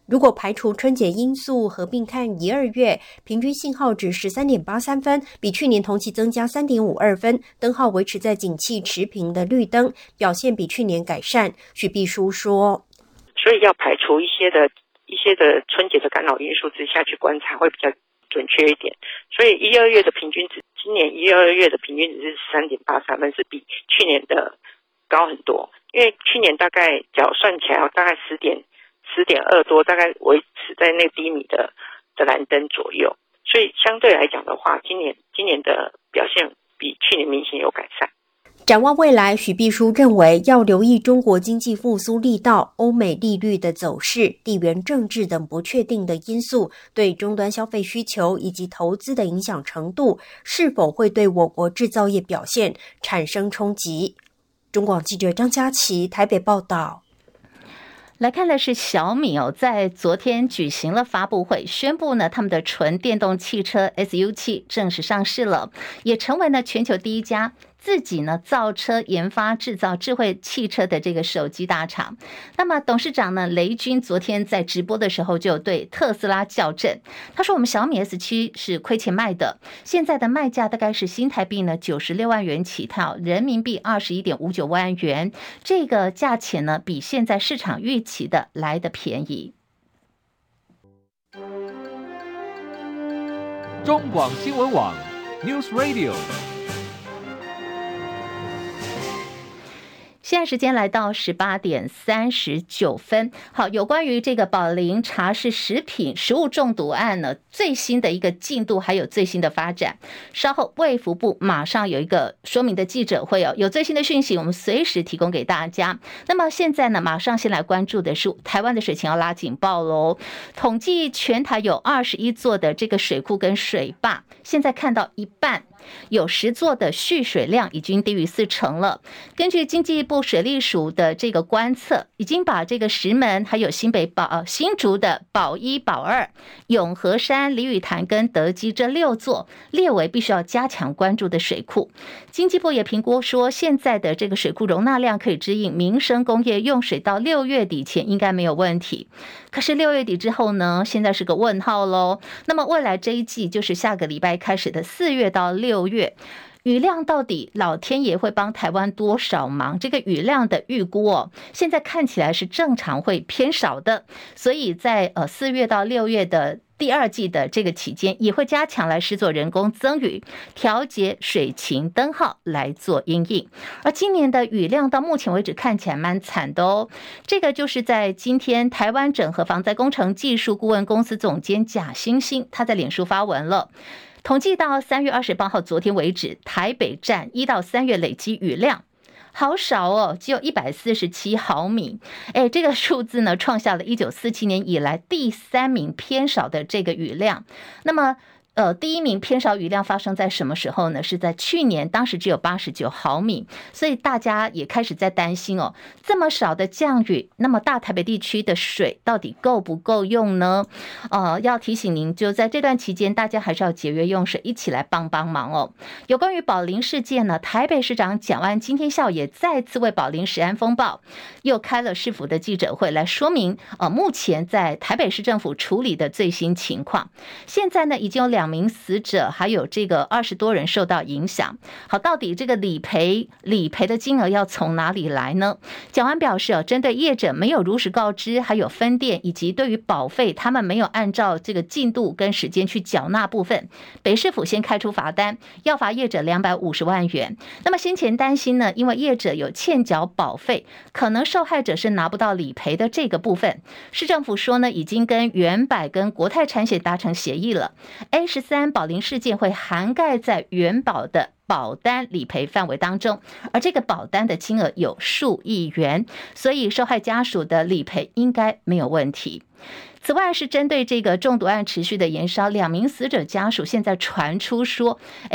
如果排除春节因素，合并看1、2月，平均信号值 13.83 分，比去年同期增加 3.52 分，灯号维持在景气持平的绿灯，表现比去年改善。许秘书说， 所以要排除一些的春节的干扰因素之下去观察会比较准确一点。所以1、2月的平均值，今年1、2月的平均值是 13.83 分，是比去年的高很多。因为去年大概只要算起来大概10.2多，大概维持在那低迷的蓝灯左右，所以相对来讲的话，今年的表现比去年明显有改善。 展望未来，许秘书认为要留意中国经济复苏力道、欧美利率的走势、地缘政治等不确定的因素对终端消费需求以及投资的影响程度，是否会对我国制造业表现产生冲击。中广记者张佳琪台北报道。 来看的是小米在昨天举行了发布会，宣布呢他们的纯电动汽车 SU7 正式上市了，也成为呢全球第一家自己呢造车研发制造智慧汽车的这个手机大厂。那么董事长呢雷军昨天在直播的时候就对特斯拉校正，他说我们小米 S7 是亏钱卖的，现在的卖价大概是新台币呢96万元起跳，人民币21.59万元，这个价钱呢比现在市场预期的来得便宜。 中广新闻网 News Radio。 现在时间来到18点39分。好，有关于这个宝林茶室食品食物中毒案呢，最新的一个进度还有最新的发展，稍后卫福部马上有一个说明的记者会有最新的讯息，我们随时提供给大家。那么现在呢，马上先来关注的是台湾的水情要拉警报喽。统计全台有21座的这个水库跟水坝，现在看到一半。有10座的蓄水量已经低于40%了。根据经济部水利署的这个观测，已经把这个石门还有新竹的宝一、宝二、永和山、鲤鱼潭跟德基这6座列为必须要加强关注的水库。经济部也评估说，现在的这个水库容纳量可以支应民生工业用水到6月底前应该没有问题。可是6月底之后呢，现在是个问号咯。那么未来这一季就是下个礼拜开始的4月到6月，雨量到底老天爷会帮台湾多少忙？这个雨量的预估现在看起来是正常会偏少的，所以在4月到6月的第2季的这个期间，也会加强来施作人工增雨，调节水情灯号来做因应。而今年的雨量到目前为止看起来蛮惨的哦。这个就是在今天，台湾整合防灾工程技术顾问公司总监贾欣欣他在脸书发文了。统计到3月28号昨天为止，台北站1到3月累积雨量好少哦，只有147毫米。这个数字呢，创下了1947年以来第3名偏少的这个雨量。那么第1名偏少雨量发生在什么时候呢？是在去年，当时只有89毫米，所以大家也开始在担心这么少的降雨，那么大台北地区的水到底够不够用呢？要提醒您，就在这段期间，大家还是要节约用水，一起来帮忙哦。有关于宝林事件呢，台北市长蒋万今天下午也再次为宝林食安风暴又开了市府的记者会，来说明目前在台北市政府处理的最新情况。现在呢，已经有2名死者，还有这个20多人受到影响。好，到底这个理赔的金额要从哪里来呢？蒋万表示针对业者没有如实告知，还有分店以及对于保费他们没有按照这个进度跟时间去缴纳部分，北市府先开出罚单，要罚业者250万元。那么先前担心呢，因为业者有欠缴保费，可能受害者是拿不到理赔的这个部分，市政府说呢，已经跟远百跟国泰产险达成协议了。A13宝林事件会涵盖在原保的保单理赔范围当中，而这个保单的金额有数亿元，所以受害家属的理赔应该没有问题。此外，是针对这个中毒案持续的延烧，2名死者家属现在传出说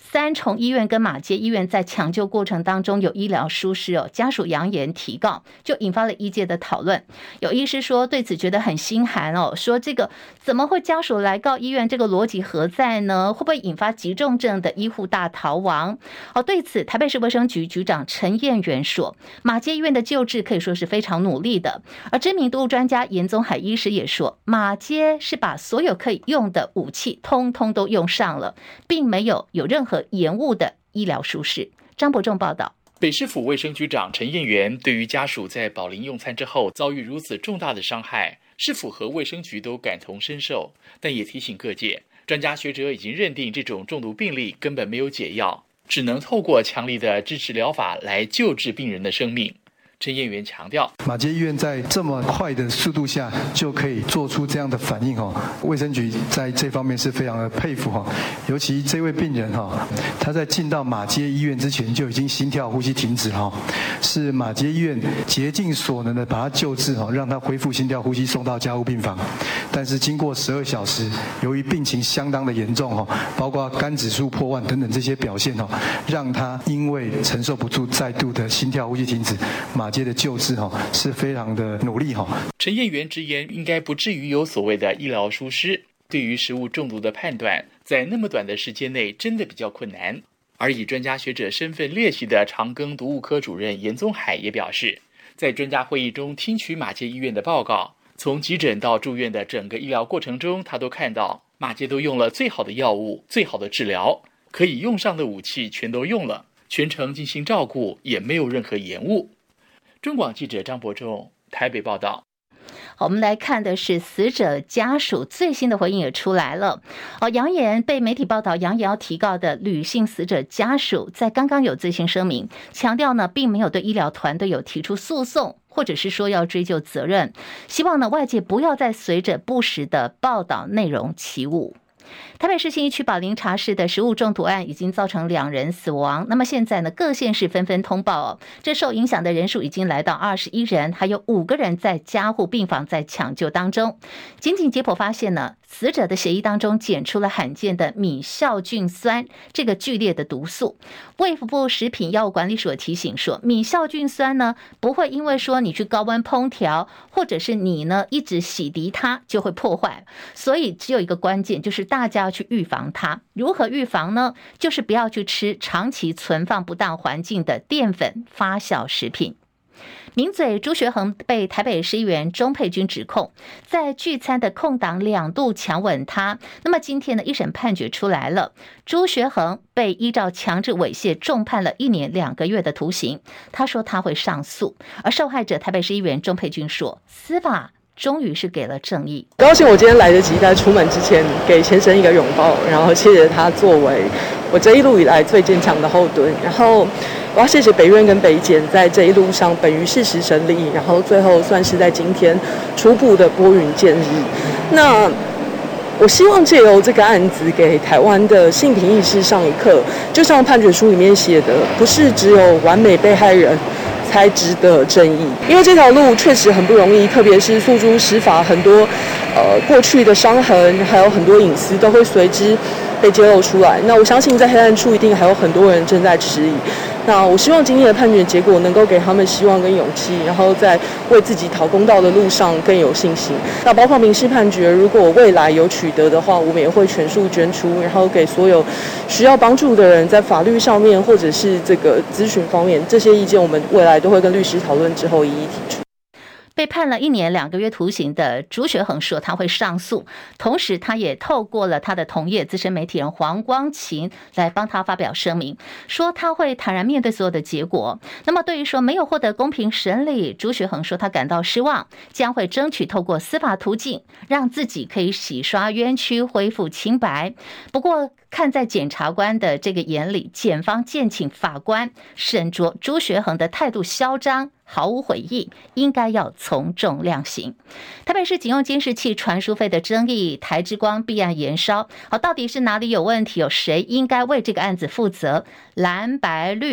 三重医院跟马偕医院在抢救过程当中有医疗疏失家属扬言提告，就引发了医界的讨论。有医师说对此觉得很心寒说这个怎么会家属来告医院，这个逻辑何在呢？会不会引发急重症的医护大逃亡？对此台北市卫生局局长陈彦元说，马偕医院的救治可以说是非常努力的，而知名毒物专家严宗海医师也说，马偕是把所有可以用的武器通通都用上了，并没有任何延误的医疗疏失。张伯仲报道。 北市府卫生局长陈彦元对于家属在宝林用餐之后遭遇如此重大的伤害，市府和卫生局都感同身受，但也提醒各界，专家学者已经认定这种中毒病例根本没有解药，只能透过强力的支持疗法来救治病人的生命。陈彦元强调， 马偕医院在这么快的速度下就可以做出这样的反应卫生局在这方面是非常的佩服尤其这位病人他在进到马偕医院之前就已经心跳呼吸停止是马偕医院竭尽所能的把他救治让他恢复心跳呼吸，送到加护病房。但是经过12小时，由于病情相当的严重包括肝指数破万等等这些表现让他因为承受不住再度的心跳呼吸停止，马偕的救治是非常的努力陈彦元直言，应该不至于有所谓的医疗疏失。对于食物中毒的判断，在那么短的时间内真的比较困难。而以专家学者身份列席的长庚毒物科主任严宗海也表示，在专家会议中听取马偕医院的报告，从急诊到住院的整个医疗过程中，他都看到马偕都用了最好的药物、最好的治疗，可以用上的武器全都用了，全程进行照顾，也没有任何延误。中广记者张伯仲台北报道。 我们来看的是死者家属最新的回应也出来了扬言被媒体报道扬言要提告的女性死者家属在刚刚有最新声明，强调呢并没有对医疗团队有提出诉讼，或者是说要追究责任，希望呢外界不要再随着不实的报道内容起舞。台北市信义区宝林茶室的食物中毒案已经造成2人死亡，那么现在呢各县市纷纷通报这受影响的人数已经来到21人，还有5个人在加护病房在抢救当中。紧紧解剖发现呢，死者的血液当中检出了罕见的米酵菌酸这个剧烈的毒素。卫福部食品药物管理所提醒说，米酵菌酸呢不会因为说你去高温烹调，或者是你呢一直洗涤它就会破坏，所以只有一个关键，就是大家要去预防它。如何预防呢？就是不要去吃长期存放不当环境的淀粉发酵食品。名嘴朱学恒被台北市议员钟佩君指控在聚餐的空档2度强吻他，那么今天的一审判决出来了，朱学恒被依照强制猥亵重判了1年2个月的徒刑，他说他会上诉。而受害者台北市议员钟佩君说，司法终于是给了正义。 高兴我今天来得及在出门之前给先生一个拥抱，然后谢谢他作为我这一路以来最坚强的后盾，然后我要谢谢北院跟北检在这一路上本于事实审理，然后最后算是在今天初步的拨云见日。那我希望借由这个案子给台湾的性平意识上一课，就像判决书里面写的，不是只有完美被害人才值得正义，因为这条路确实很不容易，特别是诉诸司法，很多过去的伤痕，还有很多隐私都会随之被揭露出来。那我相信在黑暗处一定还有很多人正在迟疑。那我希望今天的判决结果能够给他们希望跟勇气，然后在为自己讨公道的路上更有信心。那包括民事判决，如果未来有取得的话，我们也会全数捐出，然后给所有需要帮助的人，在法律上面或者是这个咨询方面，这些意见我们未来都会跟律师讨论之后一一提出。 被判了1年2个月徒刑的朱学恒说他会上诉，同时他也透过了他的同业资深媒体人黄光琴来帮他发表声明，说他会坦然面对所有的结果。那么对于说没有获得公平审理，朱学恒说他感到失望，将会争取透过司法途径让自己可以洗刷冤屈，恢复清白。不过看在检察官的这个眼里，检方建请法官审酌朱学恒的态度嚣张，毫无悔意，应该要从重量刑。台北市警用监视器传输费的争议，台之光弊案延烧，到底是哪里有问题？有谁应该为这个案子负责？蓝白绿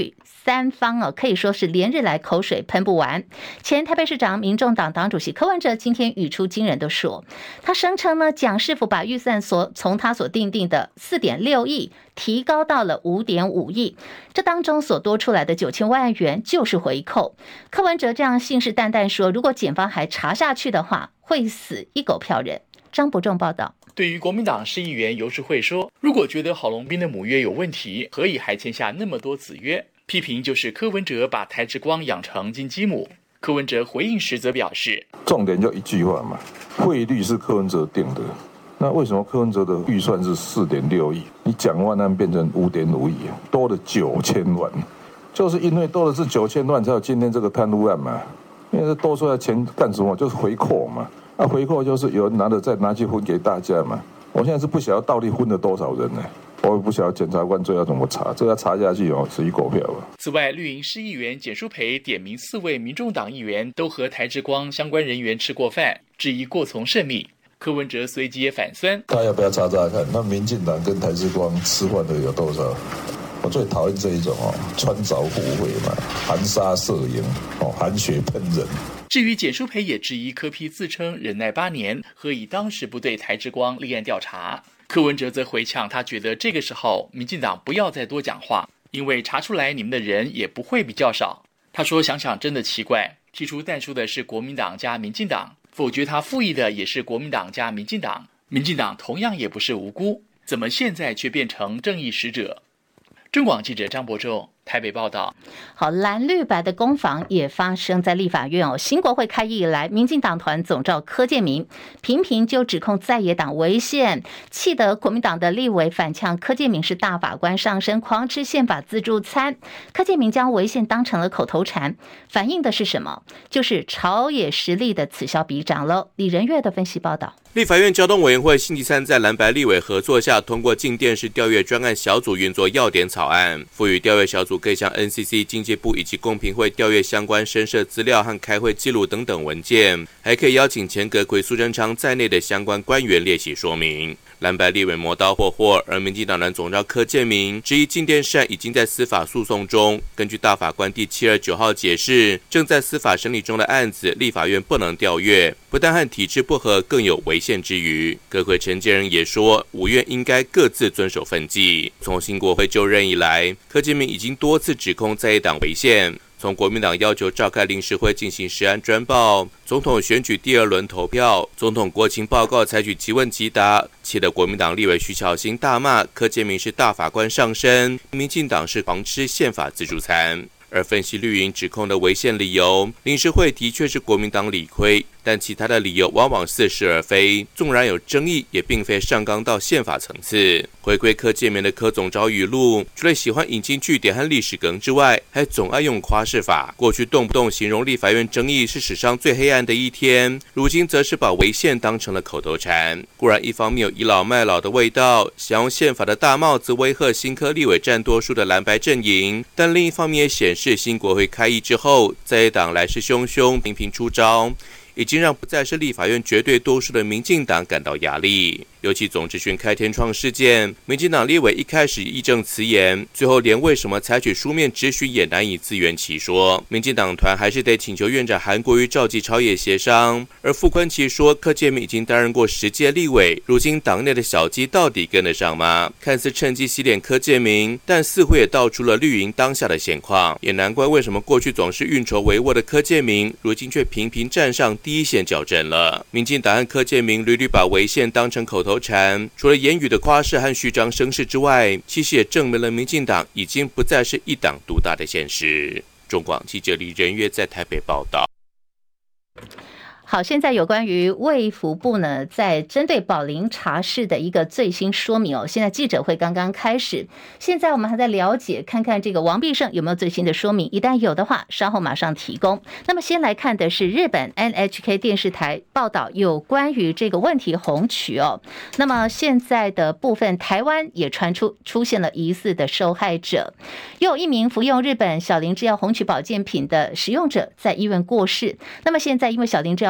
三方可以说是连日来口水喷不完。前台北市长民众党党主席柯文哲今天语出惊人的说，他声称呢，蒋市府把预算从他所订定的4.6亿提高到了5.5亿，这当中所多出来的9000万元就是回扣。柯文哲这样信誓旦旦说，如果检方还查下去的话，会死一狗票人。张伯仲报道。 对于国民党市议员游淑慧说，如果觉得郝龙斌的母约有问题，何以还签下那么多子约？批评就是柯文哲把台之光养成金鸡母。柯文哲回应时则表示， 重点就一句话嘛，汇率是柯文哲定的，那为什么柯文哲的预算是4.6亿，你蒋万安变成5.5亿，多了9000万，就是因为多的是9000万才有今天这个贪污案嘛，因为多出来的钱干什么？就是回扣嘛。那回扣就是有人拿了再拿去分给大家嘛。我现在是不晓得到底分了多少人呢？我也不晓得检察官最要怎么查，这要查下去死一狗票啊！ 此外，绿营市议员简舒培点名4位民众党议员都和台之光相关人员吃过饭，质疑过从甚密。柯文哲随即也反酸， 他要不要查查看？那民进党跟台之光吃饭的有多少？我最讨厌这一种穿凿附会嘛，含沙射影含血喷人。 至于简舒培也质疑柯 P 自称忍耐8年，何以当时不对台之光立案调查？柯文哲则回呛，他觉得这个时候民进党不要再多讲话，因为查出来你们的人也不会比较少。他说想想真的奇怪，提出但书的是国民党加民进党，否决他复议的也是国民党加民进党，民进党同样也不是无辜，怎么现在却变成正义使者？中广记者张伯仲台北报道。 好，蓝绿白的攻防也发生在立法院新国会开议以来，民进党团总召柯建铭频频就指控在野党违宪，气得国民党的立委反呛柯建铭是大法官上身，狂吃宪法自助餐。柯建铭将违宪当成了口头禅，反映的是什么？就是朝野实力的此消彼长了。李仁月的分析报道。 立法院交通委员会星期三在蓝白立委合作下通过进电视调阅专案小组运作要点草案，赋予调阅小组可以向 NCC、经济部以及公平会调阅相关申设资料和开会记录等等文件，还可以邀请前阁揆苏贞昌在内的相关官员列席说明。蓝白立委磨刀霍霍，而民进党团总召柯建铭质疑进电视案已经在司法诉讼中，根据大法官第729号解释，正在司法审理中的案子，立法院不能调阅，不但和体制不合，更有违宪之余。阁揆陈建仁也说，5院应该各自遵守分际。从新国会就任以来，柯建铭已经多次指控在野党违宪，从国民党要求召开临时会进行实案专报，总统选举第2轮投票，总统国情报告采取即问即答，气得国民党立委徐巧芯大骂柯建铭是大法官上身，民进党是狂吃宪法自助餐。而分析绿营指控的违宪理由，临时会的确是国民党理亏，但其他的理由往往似是而非，纵然有争议，也并非上纲到宪法层次。回归柯建铭的柯总召语录，除了喜欢引经据典和历史梗之外，还总爱用夸饰法，过去动不动形容立法院争议是史上最黑暗的一天，如今则是把违宪当成了口头禅。固然一方面有倚老卖老的味道，想用宪法的大帽子威吓新科立委占多数的蓝白阵营，但另一方面也显示新国会开议之后，在野党来势汹汹，频频出招，已经让不再是立法院绝对多数的民进党感到压力。尤其总质询开天窗事件，民进党立委一开始义正辞严，最后连为什么采取书面质询也难以自圆其说。民进党团还是得请求院长韩国瑜召集朝野协商。而傅昆萁说，柯建铭已经担任过10届立委，如今党内的小鸡到底跟得上吗？看似趁机洗脸柯建铭，但似乎也道出了绿营当下的现况。也难怪为什么过去总是运筹帷幄的柯建铭，如今却频频站上第一线较真了。民进党和柯建铭屡屡把违宪当成口头禅，除了言语的夸饰和虚张声势之外，其实也证明了民进党已经不再是一党独大的现实。中广记者李仁月在台北报道。 好，现在有关于卫福部呢，在针对宝林茶室的一个最新说明现在记者会刚刚开始，现在我们还在了解，看看这个王必胜有没有最新的说明，一旦有的话，稍后马上提供。那么先来看的是日本 NHK 电视台报道有关于这个问题红曲那么现在的部分，台湾也出现了疑似的受害者，又有一名服用日本小林制药红曲保健品的使用者在医院过世。那么现在因为小林制药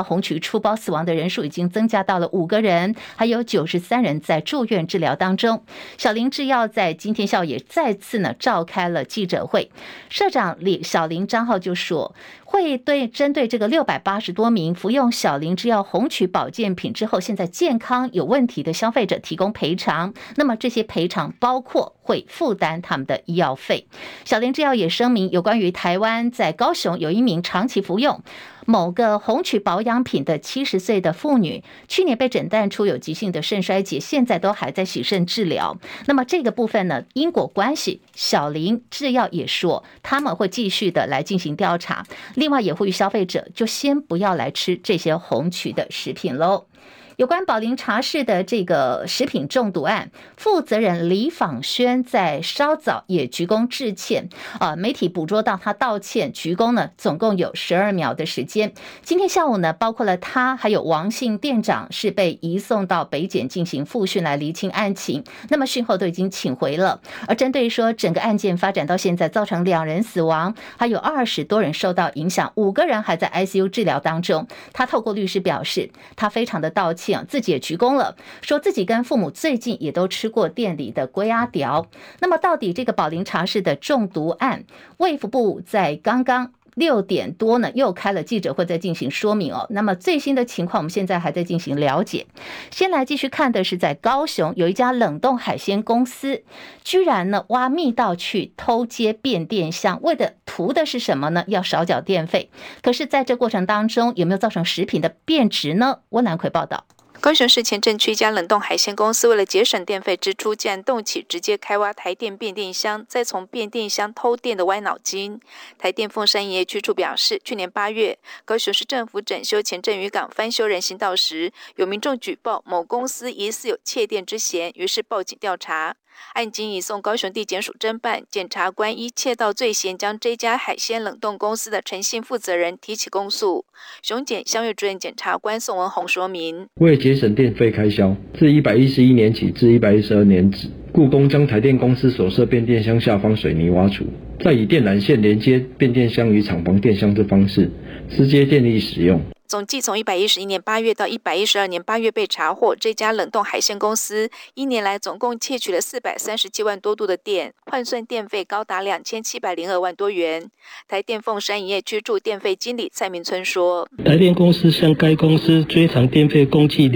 红曲出包死亡的人数已经增加到了5个人，还有93人在住院治疗当中。小林制药在今天下午也再次呢召开了记者会，社长小林张浩就说，会针对这个680多名服用小林制药红曲保健品之后现在健康有问题的消费者提供赔偿，那么这些赔偿包括会负担他们的医药费。小林制药也声明，有关于台湾在高雄有一名长期服用某个红曲保养品的70岁的妇女，去年被诊断出有急性的肾衰竭，现在都还在洗肾治疗。那么这个部分呢，因果关系，小林制药也说他们会继续的来进行调查。另外也呼吁消费者就先不要来吃这些红曲的食品喽。有关宝林茶室的这个食品中毒案，负责人李访轩在稍早也鞠躬致歉，媒体捕捉到他道歉鞠躬呢，总共有12秒的时间。今天下午呢，包括了他还有王姓店长是被移送到北检进行复讯来厘清案情，那么讯后都已经请回了。而针对说整个案件发展到现在，造成2人死亡，还有20多人受到影响，5个人还在 ICU 治疗当中。他透过律师表示，他非常的道歉，自己也鞠躬了，说自己跟父母最近也都吃过店里的龟阿条。那么到底这个宝林茶室的中毒案，卫福部在刚刚6点多呢，又开了记者会，在进行说明哦。那么最新的情况，我们现在还在进行了解。先来继续看的是，在高雄有一家冷冻海鲜公司，居然呢挖密道去偷接变电箱，为的图的是什么呢？要少缴电费。可是在这过程当中，有没有造成食品的变质呢？温南奎报道。 高雄市前镇区一家冷冻海鲜公司为了节省电费支出，竟然动起直接开挖台电变电箱，再从变电箱偷电的歪脑筋。台电凤山营业区处表示，去年8月，高雄市政府整修前镇渔港翻修人行道时，有民众举报某公司疑似有窃电之嫌，于是报警调查。案经移送高雄地检署侦办，检察官依窃盗罪嫌将这家海鲜冷冻公司的诚信负责人提起公诉。雄检乡域主任检察官宋文宏说明， 为节省电费开销，自111年起至112年止，故宫将台电公司所设变电箱下方水泥挖除，再以电缆线连接变电箱与厂房电箱之方式直接电力使用。 总计从111年8月到112年8月被查获，这家冷冻海鲜公司1年来总共窃取了437万多度的电，换算电费高达2702万多元。台电凤山营业区驻电费经理蔡明村说， 台电公司向该公司追偿电费共计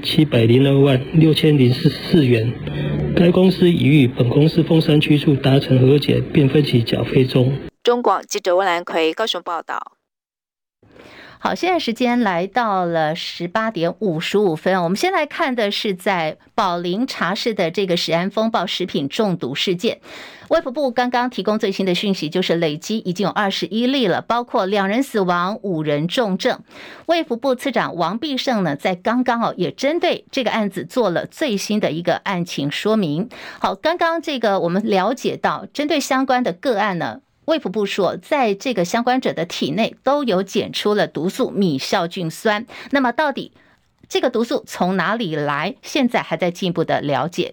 2702万6044元，该公司已与本公司凤山区处达成和解，并分期缴费中。 中广记者温兰奎高雄报道。 好，现在时间来到了18点55分，我们先来看的是在宝林茶室的这个食安风暴食品中毒事件。卫福部刚刚提供最新的讯息，就是累积已经有21例了，包括2人死亡5人重症。卫福部次长王必胜呢，在刚刚也针对这个案子做了最新的一个案情说明。好，刚刚这个我们了解到，针对相关的个案呢，卫福部说，在这个相关者的体内都有检出了毒素米酵菌酸。那么到底这个毒素从哪里来？现在还在进一步的了解。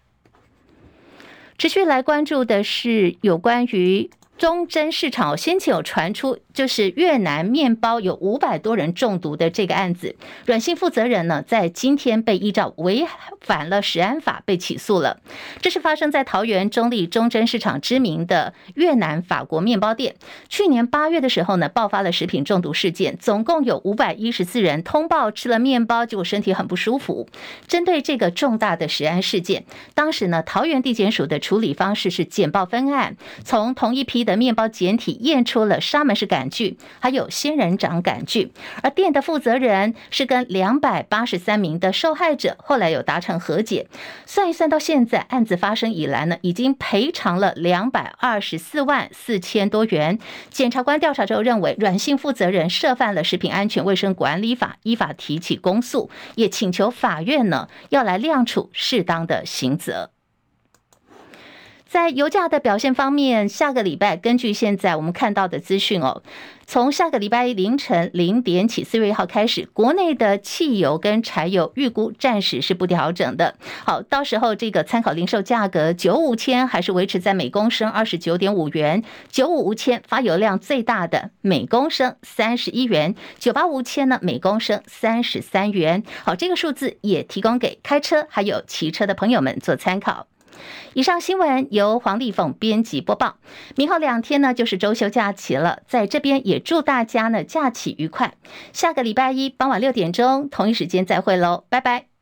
持续来关注的是有关于中珍市场，先前有传出就是越南面包有500多人中毒的这个案子，阮姓负责人呢，在今天被依照违反了食安法被起诉了。这是发生在桃园中立中珍市场知名的越南法国面包店，去年8月的时候呢，爆发了食品中毒事件，总共有514人通报吃了面包，结果身体很不舒服。针对这个重大的食安事件，当时呢，桃园地检署的处理方式是简报分案，从同一批的面包检体验出了沙门氏杆菌，还有仙人掌杆菌，而店的负责人是跟283名的受害者后来有达成和解，算一算到现在案子发生以来呢，已经赔偿了224万4千多元。检察官调查之后认为，阮姓负责人涉犯了食品安全卫生管理法，依法提起公诉，也请求法院呢要来量处适当的刑责。 在油价的表现方面，下个礼拜根据现在我们看到的资讯从下个礼拜凌晨0点起，4月1号开始，国内的汽油跟柴油预估暂时是不调整的。好，到时候这个参考零售价格95千还是维持在每公升29.5元，95千发油量最大的每公升31元，985千呢每公升33元。好，这个数字也提供给开车还有骑车的朋友们做参考。以上新闻由黄丽凤编辑播报。明后2天呢就是周休假期了，在这边也祝大家呢假期愉快。下个礼拜一傍晚6点钟同一时间再会喽，拜拜。